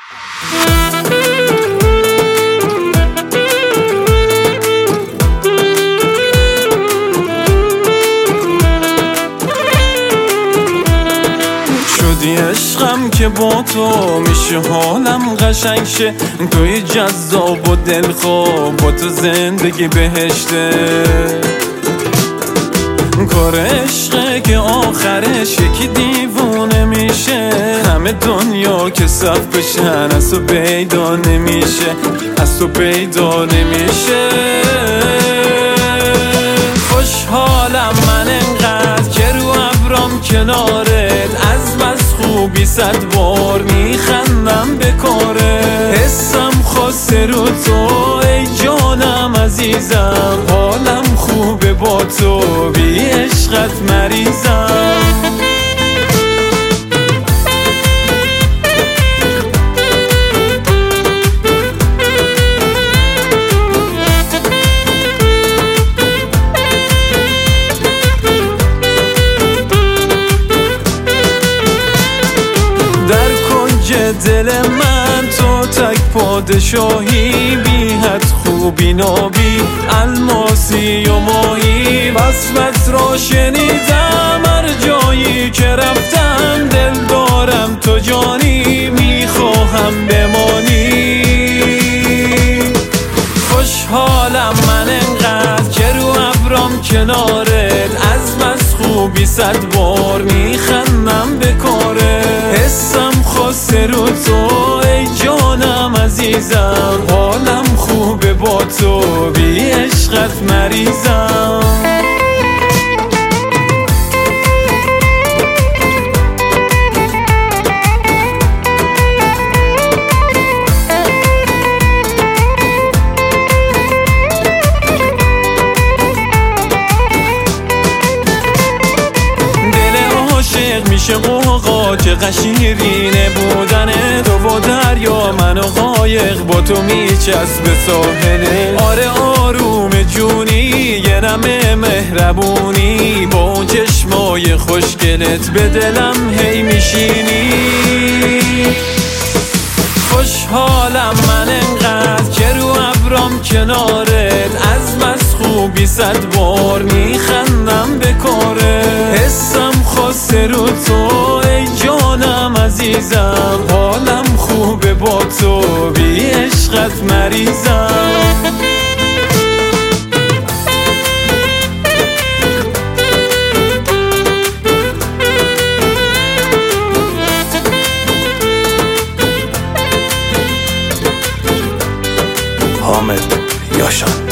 شدی عشقم که با تو میشه حالم قشنگ شه، توی جذاب و دلخواه، با تو زندگی بهشته. کار عشقه که آخرش یکی دیوونه میشه، همه دنیا که صف بشن از تو پیدا نمیشه، از تو پیدا نمیشه. خوشحالم من انقدر که رو ابرام کنارت، از بس خوبی 100 بار میخندم به کارت. حسم خاصه رو تو ای جانم عزیزم، حالم خوبه با تو بی عشقت مریضم. دل من تو تک پادشاهی، بی حد خوبی نابی الماسی و ماهی. وصفت را شنیدم هر جایی که رفتم، دل دارم تو جانی میخواهم بمانی. خوشحالم من انقدر که رو ابرام کنارت، از بس خوبی 100 بار میخندم به کارت. حسم خاصه رو تو ای جانم عزیزم، حالم خوبه با تو بی عشقت مریضم. میشه قوقا چقدر شیرینه بودنه، تو و دریا من و قایق با تو میچسبه ساحله. آره آروم جونی یه نمه مهربونی، با اون چشمای خوشگلت به دلم هی میشینی. خوشحالم من انقدر که رو ابرام کنارت، از بس خوبی 100 بار میخندم به کارت. حسم خاصه رو تو ای جانم عزیزم، حالم خوبه با تو بی عشقت مریضم. حامد یاشان.